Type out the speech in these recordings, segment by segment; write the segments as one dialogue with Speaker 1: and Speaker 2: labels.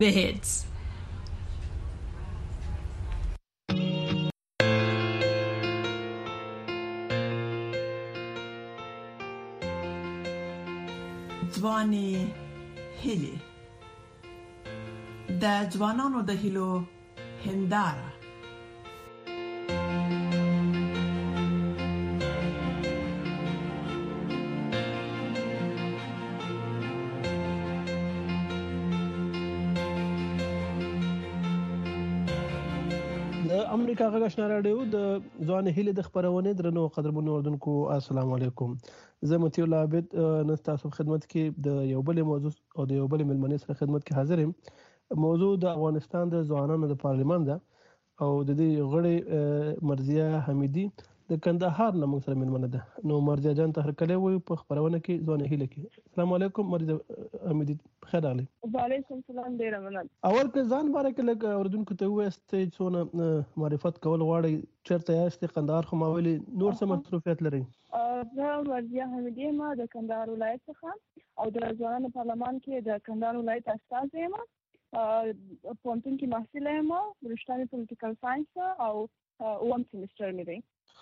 Speaker 1: The hits. ځواني هیلې د ځوانانو د هیلو هنداره.
Speaker 2: امریکا غږ آشنا رادیو د ځوان هیلې د خبرونه درنو قدرمنو اردوونکو السلام علیکم. زه متي الله عبد نن تاسو خدمت کې د یو بل موضوع او د یو بل ملمنې سره خدمت کې حاضر یم. موضوع د افغانستان د ځوانانو د پارلمان ده او د دې غړي مرزیه حمیدی د کندهار نه موږ سره ملمنه ده. نو مرزیه جان ته هرکلی وي په خبرونه کې ځوان هیله کې. السلام علیکم مرزیه حمیدی، بخیر راغلی.
Speaker 3: وعلیکم السلام، ډیر مننه.
Speaker 2: اول که ځان باره کې لږ اردوونکو ته ووایاست څونه معرفت کول غواړئ، چیرته یاست؟ کندهار خو ما ویلي نور څه مصروفیت لرئ؟
Speaker 3: زه مرزیه حمیدی یم د کندهار ولایت څخه او د ځوانانو پارلمان کې د کندهار ولایت استازی یم. پوهنتون کې محصله یم، رشته مې پولیټیکل ساینس او اووم سیمسټر مې دی.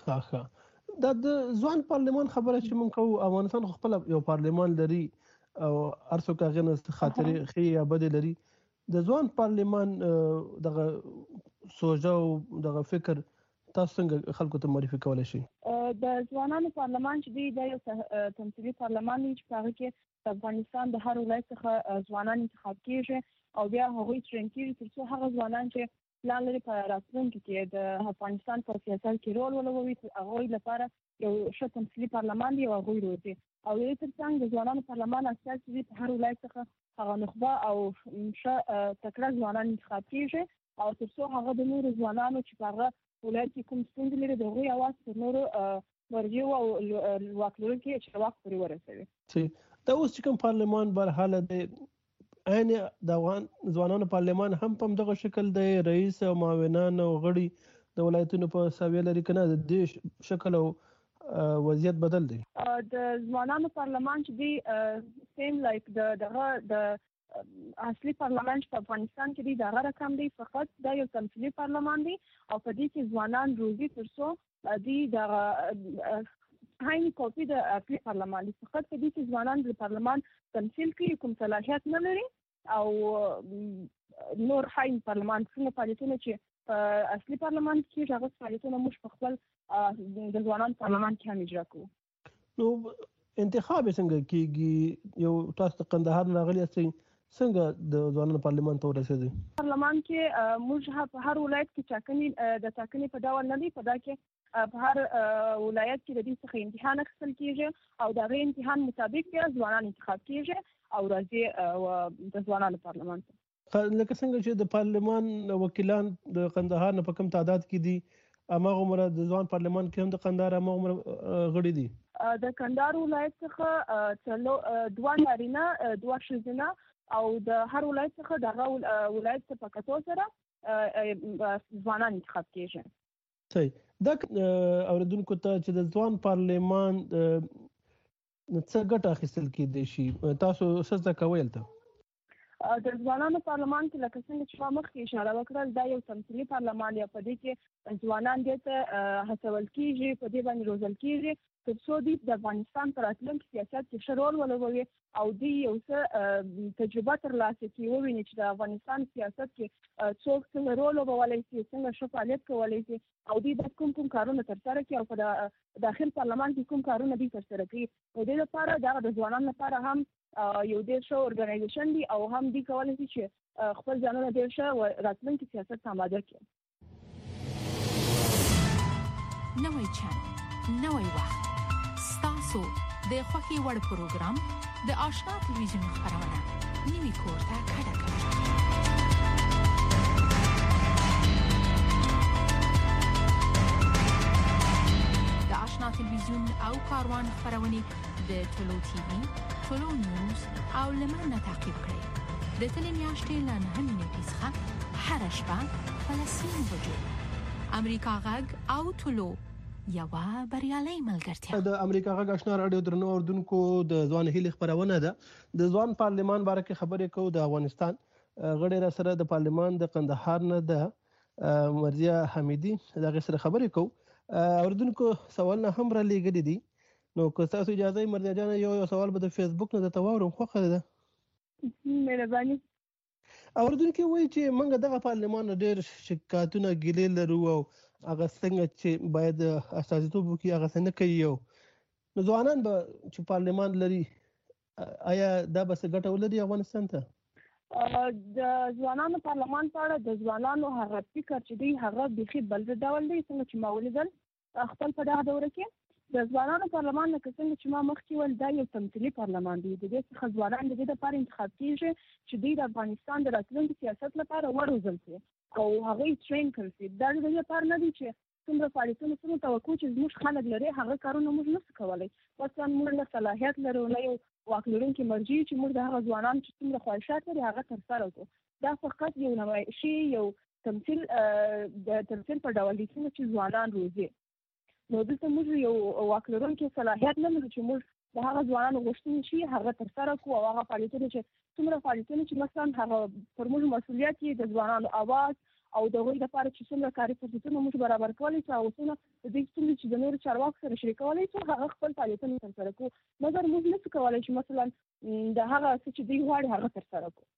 Speaker 2: ښه، دا د ځوان پارلمان خبره چې موږ کوو، افغانستان خو خپل یو پارلمان لري او هر څوک هغې نه خاطرې ښې یا بدې لري. د ځوان پارلمان دغه سوژه او دغه فکر تاسو څنګه خلکو ته معرفي کولی شئ؟
Speaker 3: د ځوانانو پارلمان چې دی دا یو تمثیلي پارلمان دی چې په هغه کې د افغانستان د هر ولایت څخه ځوانان انتخاب کیږي او بیا هغوی ټرین کیږي تر څو هغه ځوانان چې پلان لري په راتلونکي کې د افغانستان په سیاست کې رول ولوبوي، هغوی لپاره یو ښه تمثیلي پارلمان دی او هغوی روزي. او د دې ترڅنګ د ځوانانو پارلمان استازي چې په هر ولایت څخه هغه نخبه او ښه تکړه ځوانان انتخاب کیږي او تر څو هغه د نورو ځوانانو چې په هغه ولایت کې کوم ستونزې لري د هغوی اواز تر نورو مرجعو او واک لرونکي اشتراک پورې ورسوي.
Speaker 2: دا اوس چې کوم پارلمان برحاله دی، عین د ځوانانو پارلمان هم په دغه شکل دی؟ رئیس او معاونان او غړي د ولایتونو په ساویه لري که نه د دې شکل او وضعیت بدل دی؟
Speaker 3: د ځوانانو پارلمان چې دی سیم لایک د اصلي پارلمان چې په افغانستان کې دی دغه رقم دی، فقط دا یو تمثیلي پارلمان دی او په دې کې ځوانان روزي تر څو دی دغه هایني کاپي د اصلي پارلمان دی. فقط په دې کې ځوانان د پارلمان تمثیل کوي، کوم صلاحیت نه لري او نور هاین پارلمان څنګه فعالیتونه چې په اصلي پارلمان کې هغه فعالیتونه موږ په خپل د ځوانانو پارلمان کې هم اجرا کوو.
Speaker 2: نو انتخاب څنګه کیږي؟ یو تاسو د کندهار راغلي یاستئ، څنګه د ځوانانو پارلمان ته ورسېدئ؟
Speaker 3: پارلمان کې موږ په هر ولایت کې ټاکنې په ډول نه دی، په دا کې په هر ولایت کې د دې څخه امتحان اخیستل کیږي او د هغې امتحان مطابق بیا ځوانان انتخاب کیږي او راځي د ځوانانو پارلمان ته.
Speaker 2: لکه څنګه چې د پارلمان وکیلان د کندهار نه په کوم تعداد کې دي، هماغومره د ځوان پارلمان کې هم د کندهار هماغومره غړي دي؟
Speaker 3: د کندهار ولایت څخه دوه نارینه دوه ښځینه او د هر ولایت څخه دغه ولایت ته په کتو سره ځوانان انتخاب کیږي.
Speaker 2: صحیح. دا اوریدونکو ته چې د ځوان پارلمان څه ګټه اخیستل کیدای شي، تاسو څه زده کوئ هلته؟
Speaker 3: د ځوانانو پارلمان کې لکه څنګه چې ما مخکې اشاره وکړل، دا یو تمثیلي پارلمان دی. په دې کې ځوانان دې ته هڅول کیږي، په دې باندې روزل کیږي تر څو دوی د افغانستان په راتلونکي سیاست کې ښه رول ولوبوي او دوی یو څه تجربه ترلاسه کړي، وویني چې د افغانستان سیاست کې څوک څنګه رول لوبولی شي، څنګه ښه فعالیت کولی شي او دوی باید کوم کارونه ترسره کړي او په داخل پارلمان کې کوم کارونه دوی ترسره کړي. د دې لپاره دغه د ځوانانو لپاره هم یو ډېر ښه ارګنایزیشن دی او هم دوی کولی شي چې خپل ځانونه ډېر ښه راتلونکي سیاست ته آماده کړي.
Speaker 1: نوی چینل، نوی وخت، ستاسو د خوښې وړ پروګرام د آشنا تلویزیون خپرونه نوی کور ته کډه کړئ. د آشنا تلویزیون او کاروان خپرونې د ټولو ټي وي، ټولو نیوز او لمر نه تعقیب کړئ. د تلې میاشتې له 9 نیټې څخه هره شپه په 10 بجو امریکا غږ او ټولو یوه بریالۍ ملګرتیا.
Speaker 2: د امریکا غږ آشنا رادیو درنو اردوونکو د ځوان هیلې خپرونه ده. د ځوان پارلمان باره کې خبرې کوو د افغانستان. غړي را سره د پارلمان د قندهار نه د مرزیه حمیدي دغه سره خبرې کوو اوردونکو سوالونه هم را لېږلي دي نو که تاسو اجازه یې مرزیه جان یو سوال به د فیسبوک نه درته واورم خوښه ده
Speaker 3: مهرباني
Speaker 2: اوردونکو وایي چې موږ دغه پارلمان ډېر شکایتونه ګیلې لرو او هغه څنګه چې باید استازیتوب وکړي هغه څنګه کوي نو ځوانان به چې پارلمان لري آیا دا به څه ګټه ولري افغانستان ته
Speaker 3: د ځوانانو پارلمان په اړه د ځوانانو هغه فکر چې دی هغه بيخي بل ډول دی څنګه چې ما ولیدل خپل په دغه دوره کې د ځوانانو پارلمان لکه څنګه چې ما مخکې ول دا یو تمثیلي پارلمان دی د دې څخه ځوانان د دې لپاره انتخاب کیږي چې دوی د افغانستان د راتلونکي سیاست لپاره وروزل شي او هغه ټرین کړي دا د دې لپاره نه دی چې څومره فعالیتونه څومره توقع چې زموږ خلک لري هغه کارونه موږ نشو کولای مثلا موږ له صلاحیت لرو نه یو واک لرونکي مرجع چې موږ د هغه ځوانان چې څومره خواهشات لري هغه ترسره کړو دا فقط یو نمایشي یو تمثيل د تمثيل په ډول دي چې ځوانان روزي نو دلته موږ یو واک لرونکي صلاحیت نه لرو چې موږ د هغه ځوانانو غوښتنې شي هغه ترسره کوو او هغه فعالیتونه چې څومره فعالیتونه چې مثلا هغه پر موږ مسؤلیت یې د ځوانانو اواز او د هغوی لپاره چې څومره کاري فرصتونه موږ برابر کولی شو او څومره د دې ستونزې چې د نورو چارواکو سره شریکولی شو هغه خپل فعالیتونه ترسره کوو مګر موږ نشو کولی چې مثلا د هغه څه چې دوی غواړي هغه ترسره کوو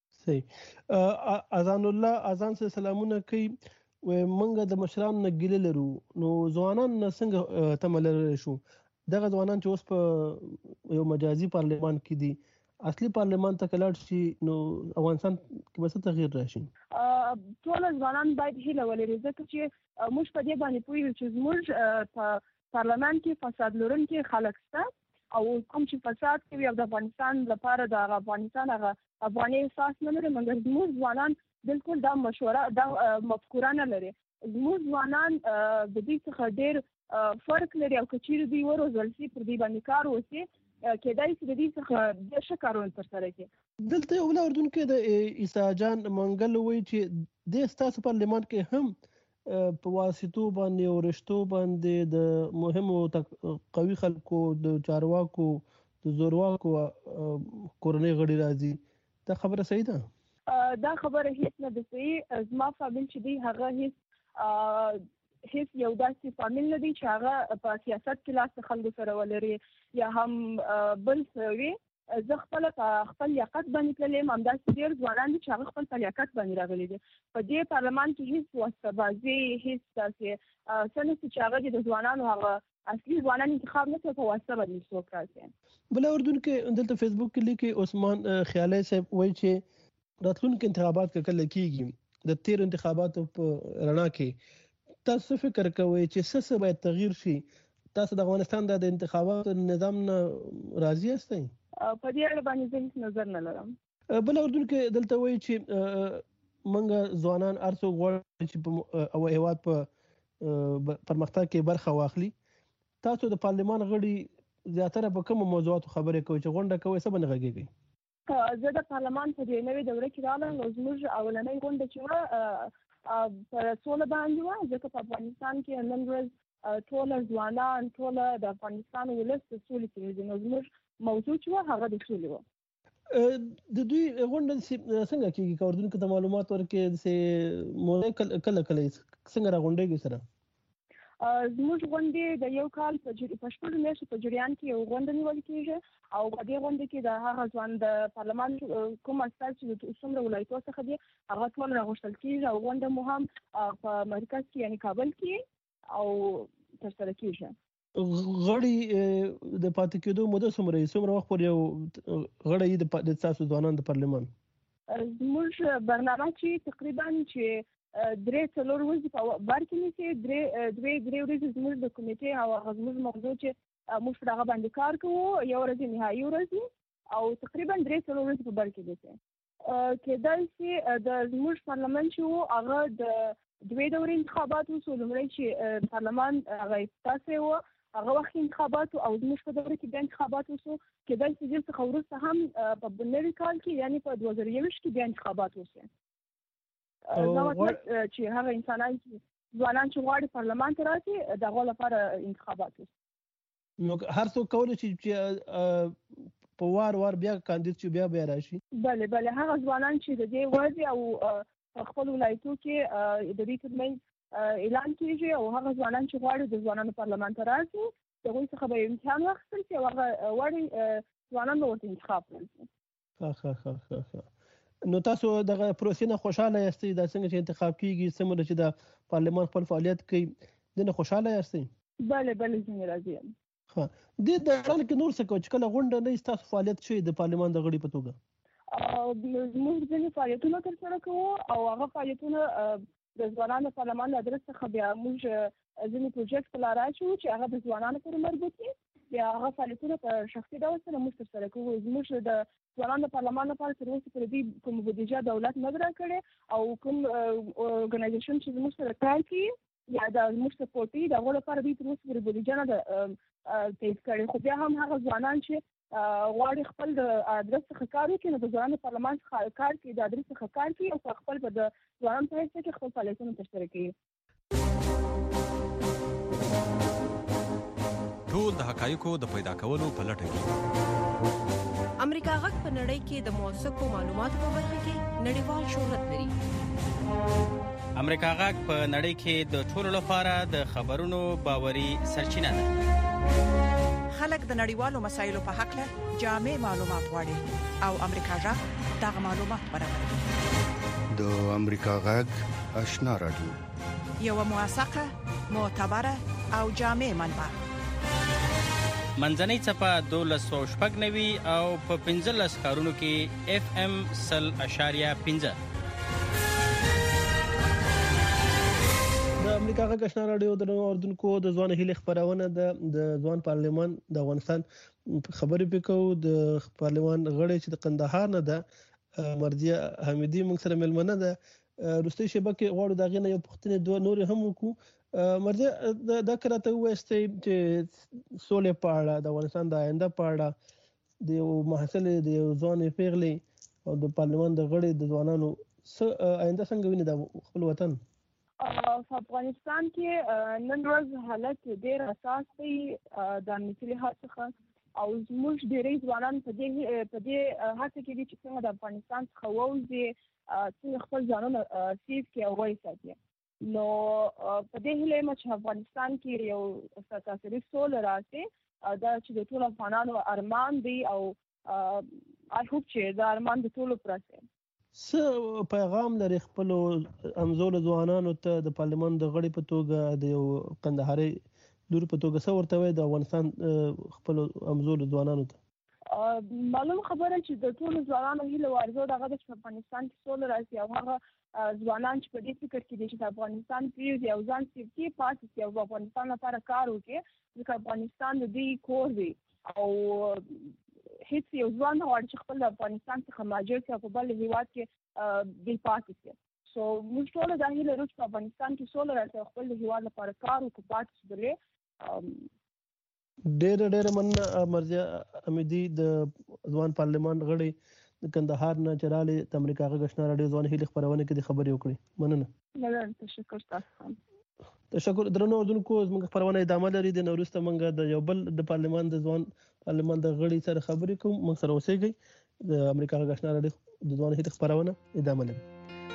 Speaker 2: صحیح اذان الله اذان سره سلامونه کوي و منګه د مشرانو نه ګیله لرو نو ځوانان څنګه تمل لري شو دغه ځوانان چې اوس په یو مجازي پارلمان کې دي اصلي پارلمان ته کلاړ شي نو افغانستان کې به څه تغییر راشي
Speaker 3: ټول ځوانان باید هیله ولري ځکه چې موږ په دې باندې پوهیږو چې زموږ په پارلمان کې فساد لرونکي خلک شته او کوم چې فساد کوي او د افغانستان لپاره د افغانستان هغه افغاني احساس نه لري مګر زموږ ځوانان بالکل دا مشوره دا مفکوره نه لري زموږ ځوانان د دې څخه ډېر فرق لري او کچیر دی وروزل شي پر دې باندې کار وشي کېدای شي د دې څخه د شکارون ترسره کړي
Speaker 2: دلته یو لوردون کې د عیسی جان منګل وایي چې د ستاسو پارلمان کې هم په واسطو باندې او رشتو باندې د مهمو قوي خلکو د چارواکو د زورواکو کورنۍ غړي راځي دا خبره صحیح ده
Speaker 3: دا خبره هیڅ نه ده صحیح زما فامیل چې دی هغه هیڅ یو داسې فامیل نه دی چې هغه په سیاست کې لاس خلکو سره ولري یا هم بل څه وي زه خپل لیاقت باندې تللم همداسې ډېر ځوانان دي چې هغه خپل په لیاقت باندې راغلي دي په دې پارلمان کې هیڅ واسطه‌بازي هیڅ داسې څه نشته چې هغه د ځوانانو هغه اصلي ځوانان انتخاب نه کوي په واسطه باندې څوک راځي
Speaker 2: بل اردن کې دلته فیسبوک کې لیکي عثمان خیالي صاحب وایي چې راتلونکي انتخابات کله کېږي د تیر انتخاباتو په رڼا کې تاسو فکر کوئ چې څه باید تغییر شي تاسو د افغانستان د انتخاباتو نظام نه راضي یاستئ
Speaker 3: په دې اړه باندې زه نظر نه لرم
Speaker 2: بل اردن کې دلته وایي چې منګه ځوانان ارڅو غواړي چې او هیواد په پرمختګ کې برخه واخلي تاسو د پارلمان غړي زیاتره په کوم موضوعاتو خبرې کوي چې غونډه کوي څه باندې غږیږي
Speaker 3: زه د پارلمان په دې نوې دوره کې راغلم نو زموږ اولنۍ غونډه چې وه په سوله باندې وه ځکه په افغانستان کې نن ورځ ټوله ځوانان ټوله د افغانستان ولس د سولې کې دي نو زموږ موضوع چې وه هغه د سولې وه
Speaker 2: د دوی غونډه څنګه کېږي که اردن کې د معلومات ورکړي چې موضوع کله څنګه راغونډېږي سره
Speaker 3: زموږ غونډې د یو کال په شپږو میاشتو په جریان کې یو غونډه نیول کېږي او په دې غونډه کې د هغه ځوان د پارلمان کوم استازي چې څومره ولایتونو څخه دي هغه ټول راغوښتل کېږي او غونډه مو هم په مرکز کې یعنی کابل کې او ترسره کېږي
Speaker 2: غړي د پاتې کېدو موده څومره وخت پورې یو غړی د تاسو ځوانان د پارلمان
Speaker 3: زموږ برنامه چې تقریبا چې 3-4 ورځې په بار کې نیسي 2 ورځې زموږ د کمیټې او هغه زموږ موضوع چې موږ په هغه باندې کار کوو یو ورځ نهایي ورځ او تقریبا 3-4 ورځې په بار کې نیسي کېدای شي د زموږ پارلمان چې هغه د 2 دورې انتخابات وشو لومړی چې پارلمان هغه افتتاح شوی هغه وخت انتخابات او زموږ په دوره کې بیا انتخابات وشو کېدای شي دې څخه وروسته هم په نوي کال کې یعنی په 2021 کې بیا انتخابات وشي دا مطلب چې هغه انسانان ځوانان چې غواړي پارلمان ته راشي دغه لپاره انتخابات وشي
Speaker 2: نو هر څوک کولی شي چې په وار بیا کاندید چې بیا راشي؟
Speaker 3: بله هغه ځوانان چې د دې وړ دي او خپل ولایتو کې د دې ترمنځ اعلان کیږي او هغه ځوانان چې غواړي د ځوانانو پارلمان ته راځي دغوی څخه به امتحان واخیستل شي او هغه وړ ځوانان به ورته انتخاب کړل شي.
Speaker 2: نو تاسو دغه پروسې نه خوشاله یاستئ؟ دا څنګه چې انتخاب کیږي څومره چې د پارلمان خپل فعالیت کوي دنه خوشاله یاستئ؟
Speaker 3: بله ځینې راضي یم.
Speaker 2: د دوران کې نور څه کوي چې کله غونډه نه تاسو فعالیت شي د پارلمان د غړي په توګه؟
Speaker 3: موږ ځینې فعالیتونه ترسره کوو او هغه فعالیتونه د ځوانانو پارلمان له ادرس څخه بیا موږ ځینې پروجیکټ په لاره اچوو چې هغه د ځوانانو پورې مربوط وي. بیا هغه فعالیتونه په شخصي ډول سره موږ ترسره کوو. زموږ د ځوانانو پارلمان لپاره تر اوسه پورې دوی کوم بودیجه دولت نه ده راکړې او کوم ارګنایزیشن چې زموږ سره کار کوي یا د موږ سپورټ کوي د هغو لپاره دوی تر اوسه پورې بودیجه نه ده تایید کړې. خو بیا هم هغه ځوانان چې غواړي خپل د ادرس څخه کار وکړي نو د ځوانانو پارلمان څخه کار کوي، د ادرس څخه کار کوي او خپل په د ځوانانو په حیث کې خپل فعالیتونه ترسره کوي.
Speaker 4: ټول د حقایقو د پیدا کولو په لټه کې
Speaker 5: امریکا غږ په نړۍ کې د موثقو معلوماتو په برخه کې نړیوال شهرت لري.
Speaker 6: امریکا غږ په نړۍ کې د ټولو لپاره د خبرونو باوري سرچینه ده.
Speaker 7: خلک د نړیوالو مسایلو په حق له جامع معلومات غواړي او امریکا غږ دغه معلومات برابروي.
Speaker 8: د امریکا غږ آشنا رادیو
Speaker 7: یو موثقه، معتبره او جامع منبع.
Speaker 6: منځنۍ څپه 1290 او په 15 ښارونو کې FM 100.5.
Speaker 2: د امریکا غږ آشنا رادیو د اوردونکو د ځوان هیله خبرونه د ځوان پارلمان د افغانستان خبرې وکړو. د پارلمان غړي چې د قندهار نه ده مرضیه حمیدي موږ سره ملمنه ده. روستي شبکه غواړو دا غنه یو پختنه دوه نور هم وکړو. مرضیه دا کراته وستي چې سولې په اړه د افغانستان د آینده په اړه د یو محصل د یو ځوان پیغلي او د پارلمان د غړي د ځوانانو آینده څنګه ویني د خپل وطن؟
Speaker 3: په افغانستان کې نن ورځ حالت ډېر حساس دی د امنیتي لحاظ څخه او زموږ ډېری ځوانان په دې هڅه کې دي چې څنګه د افغانستان څخه ووځي، څنګه خپل ځانونه سیف کړي او وساتي. نو په دې هیله یم چې افغانستان کې یو سرتاسري سوله راشي. دا چې د ټولو افغانانو ارمان دی او آی هوپ چې دا ارمان د ټولو پر اساس.
Speaker 2: څه پیغام لري خپل امزول ځوانانو ته د پارلمان د غړي په توګه د یو قندهاري لور په توګه څه ورته وایي د افغانستان خپل امزول ځوانانو ته؟
Speaker 3: معلوم خبره چې د ټولو ځوانانو هیله ورزو دغه د افغانستان کې سوله راشي او هغه ځوانان چې په دې فکر کې دي چې د افغانستان پیږي او ځان سیفټي پاتې شي او افغانستان لپاره کار وکړي ځکه افغانستان د دې کور دی او هیڅ یو ځوان نه غواړي چې خپل افغانستان څخه مهاجر شي او په بل هیواد کې بې پاتې شي. سو موږ ټول دا هیله لرو چې په افغانستان کې سوله راشي او خپل هیواد لپاره کار وکړو پاتې شي.
Speaker 2: ډېر مننه مرضیه حمیدي د ځوان پارلمان غړي د کندهار نه چراله د امریکا غږ آشنا رادیو ځوان هیله خبرونه کې د خبرې وکړي.
Speaker 3: مننه. تشکر تاسو.
Speaker 2: تشکر. درنو اوردونکو زموږ خبرونه ادامه لري. د نورسته منګه د یو بل د پارلمان د ځوان پارلمان د غړي سره خبرې کوم. موږ سره اوسېږئ. د امریکا غږ آشنا رادیو د ځوان هیله خبرونه ادامه لري.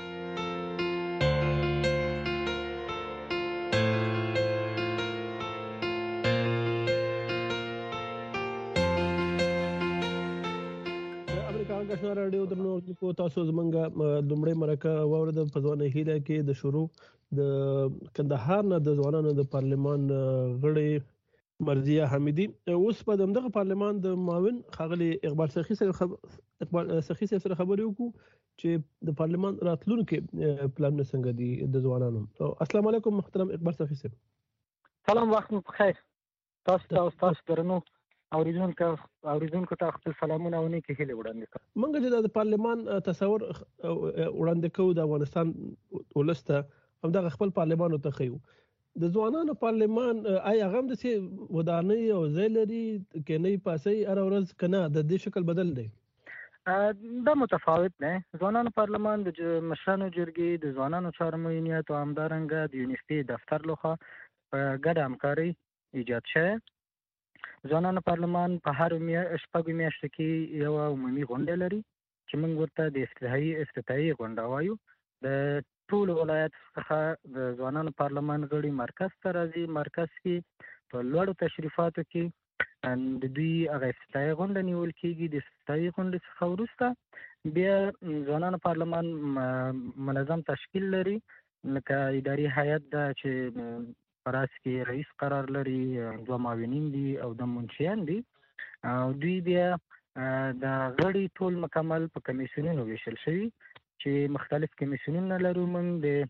Speaker 2: آشنا رادیو درنو کو تاسو زمونږه لومړی مرکه واورد په ځوان هیله کې د شروع د کندهار نه د ځوانانو د پارلمان غړي مرضیه حمیدي اوس په دغه پارلمان د معاون خاغلی اقبال سخی سره خبرې وکړو چې د پارلمان راتلونکي پلان څنګه دي د ځوانانو. السلام علیکم محترم اقبال سخی صاحب.
Speaker 9: سلام، وخت مو بخیر. تاسو درنو اوریدونکو ته خپل سلامونه او نیکی هیلې وړاندې کوم.
Speaker 2: موږ چې د پارلمان تصور وړاندې کوو د افغانستان ولسته همدغه خپل پارلمان ته خیو. د ځوانانو پارلمان آیا هغه د سي ودانۍ او ځای لري کې نه پاسي هر ورځ کنه د دې شکل بدل دی؟
Speaker 9: دا متفاوت نه. ځوانانو پارلمان د مشرانو جرګې د ځوانانو چارو معاونیت او همدارنګه د یونیورسيټي دفتر لخوا په ګډه همکاري ایجاد شوه. ځوانانو پارلمان په هر شپږو میاشتو کې یو عمومي غونډه لري چې موږ ورته د افتتاحي غونډه وایو. د ټول ولایت څخه د ځوانانو پارلمان غړي مرکز ته راځي. مرکز کې په لوړو تشریفاتو کې د دوی هغه افتتاحي غونډه نیول کېږي. د افتتاحي غونډې څخه وروسته بیا ځوانانو پارلمان منظم تشکیل لري، لکه اداري هیئت ده چې په راس کې رئیس قرار لري، 2 معاونین دي او 2 منشیان دي. او دوی بیا د غړي ټول مکمل په کمیسیونونو ویشل شوي چې مختلف کمیسیونونه لرو. موږ د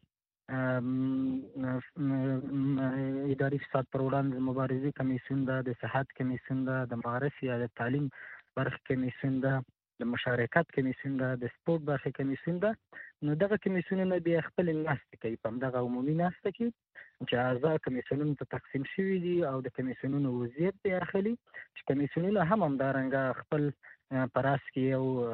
Speaker 9: اداري فساد پر وړاندې مبارزې کمیسیون ده، د صحت کمیسیون ده، د معارف یا د تعلیم برخې کمیسیون ده، د مشارکت کمیسیون ده، د سپورت برخې کمیسیون ده. نو دغه کمیسیونونه بیا خپل ناستې کوي په همدغه عمومي ناسته کې چې اعضا کمیسیونونو ته تقسیم شوي دي او د کمیسیونونو وضعیت بیا اخلي، چې کمیسیونونه هم همدارنګه خپل په راس کې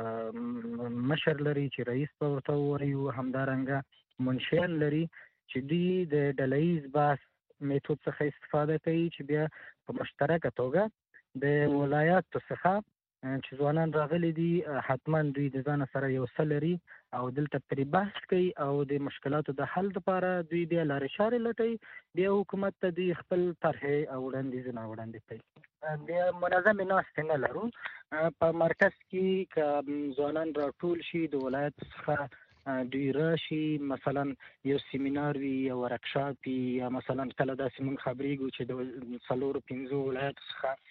Speaker 9: یو مشر لري چې رئیس به ورته ووایو، همدارنګه منشیان لري چې دوی د ډلهییز بحث میتود څخه استفاده کوي، چې بیا په مشترکه توګه د ولایاتو څخه چې ځوانان راغلي دي حتما دوی د ځان سره یو څه لري او دلته پرې بحث کوي او د مشکلاتو د حل لپاره دوی بیا لارې چارې لټوي. بیا حکومت ته دوی خپل طرحې او وړاندیزونه وړاندې کوي. بیا منظمې ناستې نه لرو. په مرکز کې که ځوانان راټول شي د ولایت څخه دوی راشي، مثلا یو سیمینار وي یا ورکشاپ وي، یا مثلا کله داسې موږ خبرېږو چې د 4-5 ولایاتو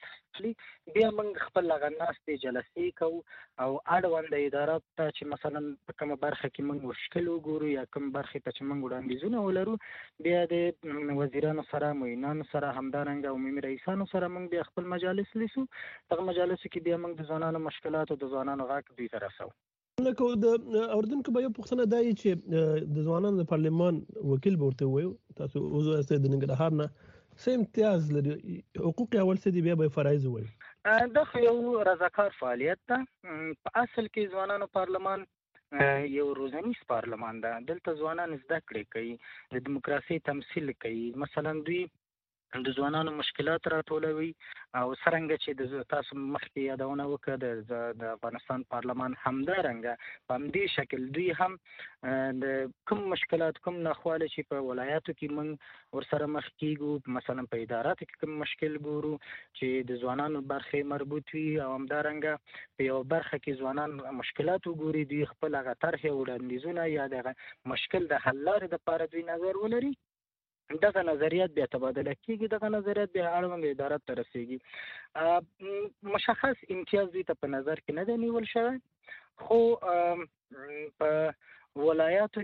Speaker 9: څخه بیا موږ خپل هغه ناستې جلسې کوو او اړونده ادارات ته چې مثلا په کومه برخه کې موږ مشکل وګورو یا کوم برخې ته چې موږ وړاندیزونه ولرو، بیا د وزیرانو سره، معینانو سره، همدارنګه عمومي رئیسانو سره موږ بیا خپل مجالس لیسو. دغه مجالسو کې بیا موږ د ځوانانو مشکلات او د ځوانانو غږ دوی ته رسوو.
Speaker 2: لکه د اوردونکو به یو پوښتنه دا وي چې د ځوانانو د پارلمان وکیل به ورته ووایو تاسو عضو یاست د ننګرهار نه، څه امتیاز لري، حقوق یې اول څه دي، بیا به فرایض ووایو.
Speaker 9: دا خو یو رضاکار فعالیت ده. په اصل کې ځوانانو پارلمان یو روزنیز پارلمان ده. دلته ځوانان زده کړې کوي، د دیموکراسي تمثیل کوي. مثلا دوی د ځوانانو مشکلات راټولوي او څرنګه چې د تاسو مخکې یادونه وکړه د افغانستان پارلمان همدارنګه په همدې شکل دوی هم د کوم مشکلات، کوم ناخواله چې په ولایاتو کې موږ ورسره مخ کیږو، مثلا په اداراتو کې کوم مشکل ګورو چې د ځوانانو برخې مربوط وي او همدارنګه په یو برخه کې ځوانان مشکلات وګوري، دوی خپل هغه طرحې وړاندیزونه یا د مشکل د حل لارې دپاره دوی نظر ولري. دغه نظریات بیا تبادله کیږي، دغه نظریات بیا اړوند ادارات ته رسیږي. مشخص امتیاز دوی ته په نظر کې نه دی نیول شوی، خو په ولایاتو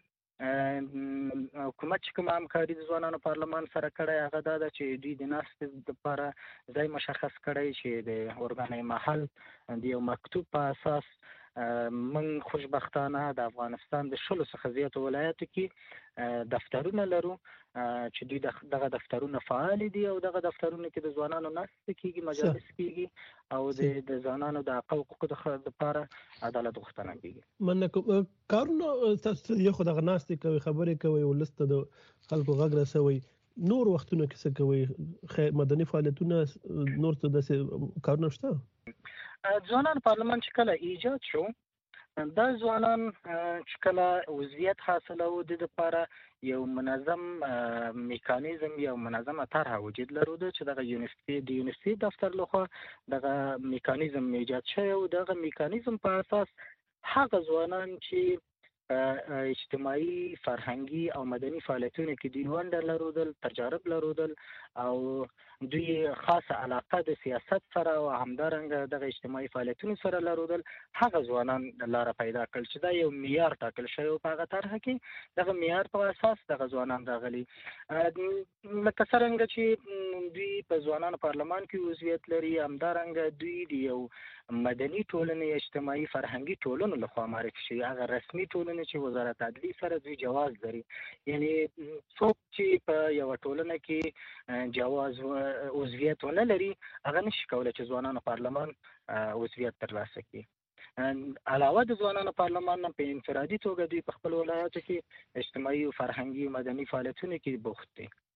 Speaker 9: کې حکومت چې کوم همکاري د ځوانانو پارلمان سره کړی هغه دا ده چې دوی د ناستې لپاره ځای مشخص کړی چې د ارګان محل د یو مکتوب په اساس موږ خوشبختانه د افغانستان د 10 څخه زیاتو ولایاتو کې دفترونه لرو چې دوی دغه دفترونه فعال دي او دغه دفترونه کې د ځوانانو ناستې کېږي، مجالس کېږي او د ځوانانو د حقوقو لپاره عدالت غوښتنه کېږي.
Speaker 2: مننه. کارونه تاسو یو خو دغه ناستې کوي، خبرې کوي، ولسته د خلکو غږ رسوي، نور وختونه کې څه کوي؟ مدني فعالیتونه نور څه داسې کارونه شته؟
Speaker 9: ځوانان پارلمان چې کله ایجاد شو، دا ځوانان چې کله عضویت حاصلو د لپاره یو منظم میکانیزم یا منظمه طرح وجود لرود چې دغه یونیورسيټي دفتر لخوا دغه میکانیزم ایجاد شوی او دغه میکانیزم په اساس هغه ځوانان چې اجتماعي، فرهنګي او مدني فعالیتونو کې دوی ونډه لرودل، تجارب لرودل او دوی خاصه علاقه د سیاست سره او همدارنګه دغه اجتماعي فعالیتونو سره لرودل، هغه ځوانان لاره پیدا کړل چې دا یو معیار ټاکل شوی او په هغه طرحه کې دغه معیار په اساس دغه ځوانان راغلي. لکه څرنګه چې دوی په ځوانانو پارلمان کې عضویت لري، همدارنګه دوی د یو مدني ټولنې، اجتماعي فرهنګي ټولنو لخوا معرفي شوي، هغه رسمي ټولنې چې وزارت عدلیې سره دوی جواز لري. یعنی څوک چې په یو ټولنه کې جواز عضویت ونه لري هغه نشي کولی چې ځوانانو پارلمان عضویت ترلاسه کړي. علاوه د ځوانانو پارلمان نه په انفرادي توګه دوی په خپل ولایاتو کې اجتماعي او فرهنګي او مدني فعالیتونو کې بوخت دي.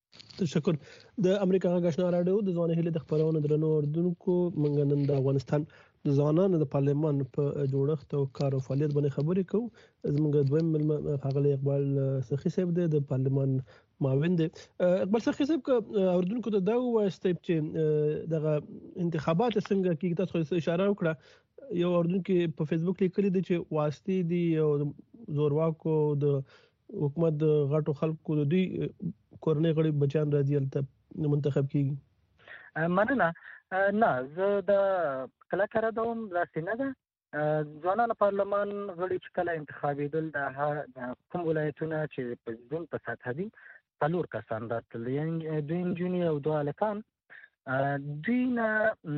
Speaker 2: تشکر. د امریکا غږ آشنا راډیو د ځوان هلي د خبرونو درنو اردوونکو منګ نن د افغانستان د ځوانانو د پارلمان په جوړښت او کار او فعالیت باندې خبرې کوو. زموږ دویم ملما ښاغلی اقبال سخي صاحب دی د پارلمان معاون دی. اقبال سخي صاحب اردوونکو ته دا وایسته چې دغه انتخابات څنګه کیږي، تاسو اشاره وکړه یو اردوونکو په فیسبوک لیکلي دي چې واسطې دي او زورواکو د حکومت د غټو خلکو د دوی کورنۍ غړي بچان راځي البته منتخب کیږي.
Speaker 9: مننه. نه زه د کله کړه دوم راسي نه ده ځوانان پارلمان غړي چې کله انتخابېدل د کوم ولایتونه چې په ځون په سطح دي 4 کسان راتلل، یعنی 2 نجونې او 2 هلکان. دوی نه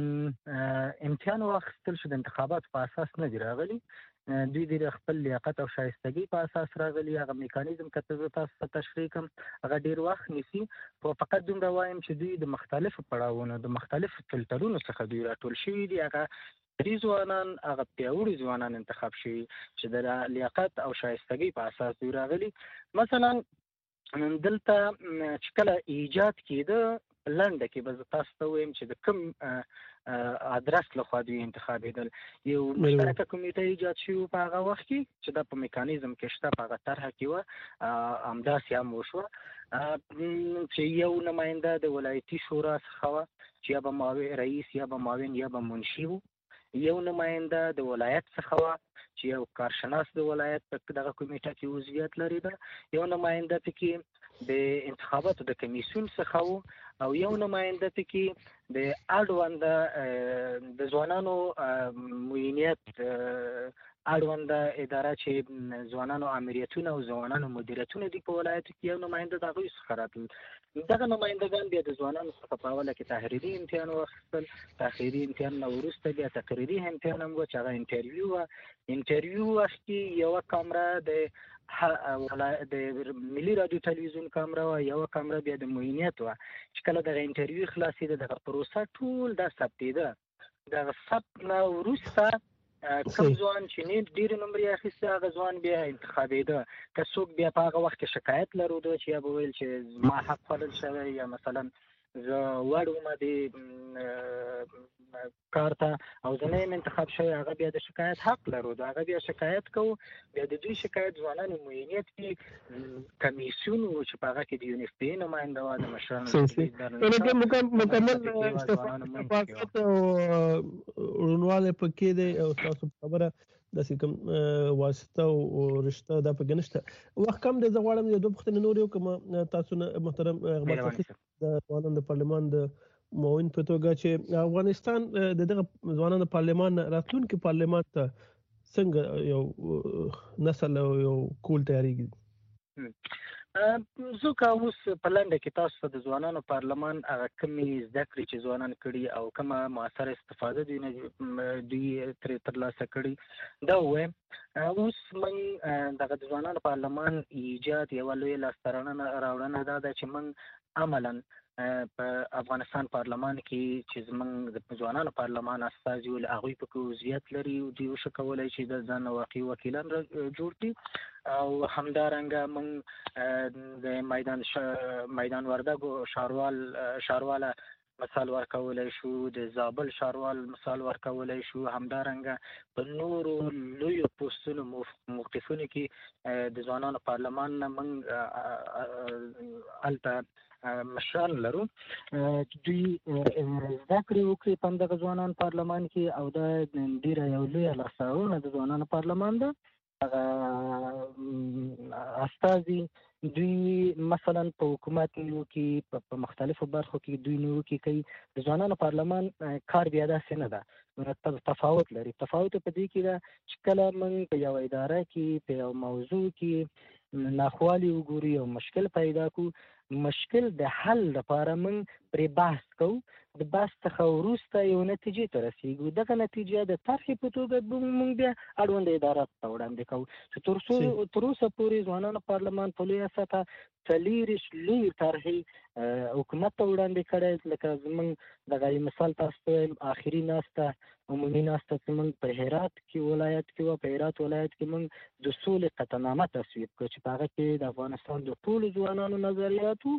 Speaker 9: امتحان واخیستل شو، د انتخاباتو په اساس نه دي راغلي. دوی د خپل لیاقت او شایستګۍ په اساس راغلي. هغه میکانیزم کته تاسو ته تشریح کوم هغه ډیر وخت نیسي. خو فقط دومره وایم چې دوی د مختلفو پړاوونو د مختلفو فلټرونو څخه دوی راټول شوي دي. هغه ځوانان هغه پیاوړي ځوانان انتخاب شوي چې د لیاقت او شایستګۍ په اساس دوی راغلي. مثلا دلته چې کله ایجاد کېده لنډه کې به تاسو ته وایم چې د کوم ادرس لخوا دوی انتخابېدل. یو مشترکه کمیټه ایجاد شوه په هغه وخت کې چې دا په میکانیزم کې شته، په هغه طرح کې و همداسې هم وشوه چې یو نماینده د ولایتي شورا څخه و چې یا به رئیس یا به معاون یا به منشي و، یو نماینده د ولایت څخه و چې یو کارشناس د ولایت په دغه کمیټه کې عضویت لري، یو نماینده پکې د انتخاباتو د کمیسیون څخه و، او یو نماینده پکې د اړونده د ځوانانو معینیت اړونده اداره چې ځوانانو امریتونه او ځوانانو مدیریتونه دي په ولایتو کې، یو نماینده د هغوی څخه راتلل. دغه نمایندګان بیا د ځوانانو څخه په اوله کې تحریري امتحان واخیستل. تحریري امتحان نه وروسته بیا تقریري امتحان هم و چې هغه انټرویو و. انټرویو وخت کې یوه کامره د ملي رادیو تلویزیون کامره و، یوه کامره بیا د معینیت و. چې کله دغه انټرویو خلاصېده دغه پروسه ټول دا ثبتېده. دغه ثبت نه وروسته کوم ځوان چې ډېرې نمرې اخیستې هغه ځوان بیا انتخابېده. که څوک بیا په هغه وخت کې شکایت لرلو چې یا به ویل چې زما حق خوړل شوی یا مثلا زه وړ وم د کار ته او زه نه یم انتخاب شوی، هغه بیا د شکایت حق لرو. هغه بیا شکایت کوو. بیا د دوی شکایت ځوانانو معینیت کې کمیسیون و چې په هغه کې د یونیفپي نماینده وه، د مشرانو
Speaker 2: مکمل شفافیت او روڼوالی پکې دی او تاسو خبره داسې کوم واسطه او رشته دا پکې نشته. وخت کم دی، زه غواړم یو دوه پوښتنې نورې وکړم تاسو نه محترم اقبال سخي د ځوانانو د پارلمان د معاون په توګه چې افغانستان د دغه ځوانانو پارلمان راتلونکي پارلمان ته څنګه یو نسل او یو کول تیاریږي؟
Speaker 9: زه که اوس په لنډه کې تاسو ته د ځوانانو پارلمان هغه کومې زده کړې چې ځوانان کړي او کومه مؤثره استفاده دوی ترې ترلاسه کړي دا ووایم. اوس موږ دغه د ځوانانو پارلمان ایجاد یوه لویه لاسته راوړنه دا ده چې موږ عملا په افغانستان پارلمان کې چې زموږ د ځوانانو پارلمان استازي ول هغوی پکې عضویت لري او دوی وشو کولی چې د ځان واقعي وکیلان جوړ کړي. او همدارنګه موږ د میدان وردګو ښارواله مثال ورکولی شو، د زابل ښاروال مثال ورکولی شو. همدارنګه په نورو لویو پوستونو موقفونو کې د ځوانانو پارلمان نه موږ هلته مشران لرو. دوی زده کړې وکړي په همدغه ځوانان پارلمان کې او دا ډېره یو لویه لاسته راوړنه د ځوانانو پارلمان ده. استازي دوی مثلا په حکومت نیوکې په مختلفو برخو کې دوی نیوکې کوي. د ځوانانو پارلمان کار بیا داسې نه ده، تفاوت لري. تفاوت په دې کې ده چې کله موږ په یوه اداره کې په یو موضوع کې ناخوالي وګوري او مشکل پیدا کو، مشکل د حل لپاره موږ پرې بحث کوو. د بحث څخه وروسته یو نتیجې ته رسیږو. دغه نتیجه د طرحې په توګه موږ بیا اړونده اداره ته وړاندې کوو چې تر اوسه پورې ځوانانو پارلمان په لویه سطحه 40 لویې طرحې حکومت ته وړاندې کړی. لکه زموږ دغه مثال تاسو ته آخري ناسته عمومي ناسته چې موږ په هرات کې ولایت کې وه، په هرات ولایت کې موږ د سولې قطعنامه تصویب کړو چې په هغه کې د افغانستان د ټولو ځوانانو نظریاتو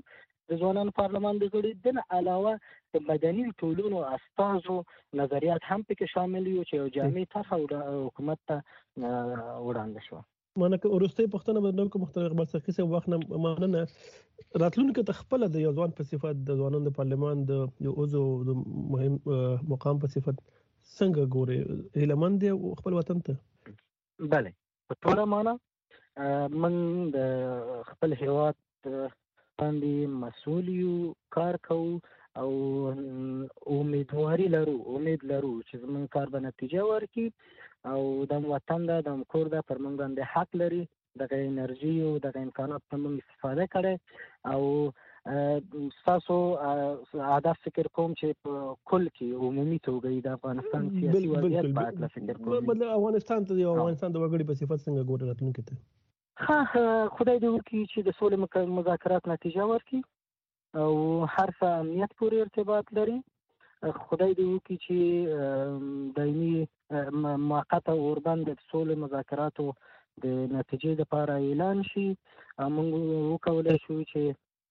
Speaker 9: د ځوانانو پارلمان د غړي د علاوه د مدني ټولنو استازو نظریات هم پکې شامل یو چې یو جامع طرح حکومت ته وړاندې شو.
Speaker 2: مانه ورسته پښتنه بدلون کوم مختلف اقبال سرخي سه وخت نه ماننه راتلونکو ته خپل د یو ځوان په صفت د ځوانانو د پارلمان د یو عضو د مهم مقام په صفت څنګه ګوري هیلمن دی خپل وطن ته؟
Speaker 9: بله په ټوله معنا من د خپل هیواد باندې مسؤل یو، کار کوو او امید لرو چې زموږ کار به نتیجه ورکړي او د وطن د کور د پر موږ باندې حق لري دغه انرژي او دغه امکانات ته موږ استفاده کړي او تاسو هدف فکر کوم چې په کل کې عمومي توګه د افغانستان سیاسي وضعیت په اړه فکر کوم.
Speaker 2: بدل افغانستان ته د وګړي په صفت څنګه ګوري راتلونکي ته؟
Speaker 9: خدای دې وکړي چې د سولې مذاکرات نتیجه ورکړي او هر څه امنیت پورې ارتباط لري. خدای دې وکړي چې دایمي موقته اوربند د سولې مذاکراتو د نتیجې لپاره اعلان شي. موږ وکولای شو چې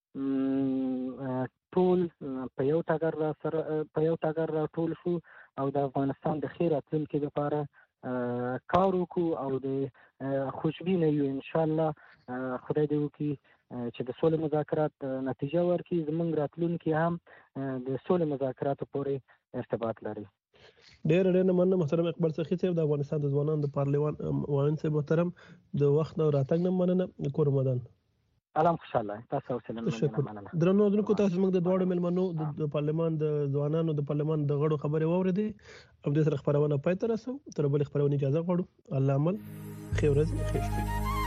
Speaker 9: ټول په یو ټغر راټول شو او د افغانستان د خیر راتلونکي لپاره کار وکړو او د خوشبینه یو ان شاء الله. خدای دې وکړي چې د سولې مذاکرات نتیجه ورکړي. زموږ راتلونکي هم د سولې مذاکراتو پورې ارتباط لري.
Speaker 2: ډېر مننه محترم اقبال سرخي صاحب د افغانستان د ځوانانو د پارلمان وایي صاحب محترم د وخت او راتګ نه مننه کور مدان
Speaker 9: الام خوشاله تاسو سره مننه.
Speaker 2: درنو دونکو تاسو موږ د دوړو ملمنو د پارلمان د ځوانانو د پارلمان د غړو خبرې واوریدې او د سره خبرونه پای ته رسو تر بل خبرونه اجازه غواړو. الله عمل خیر ورځ خیر شپه.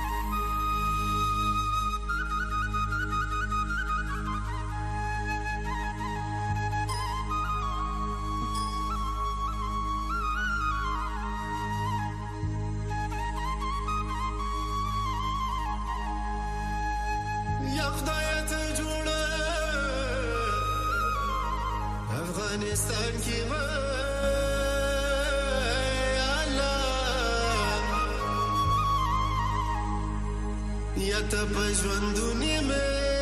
Speaker 10: افغانستان کی یا ته په ژوندونی مې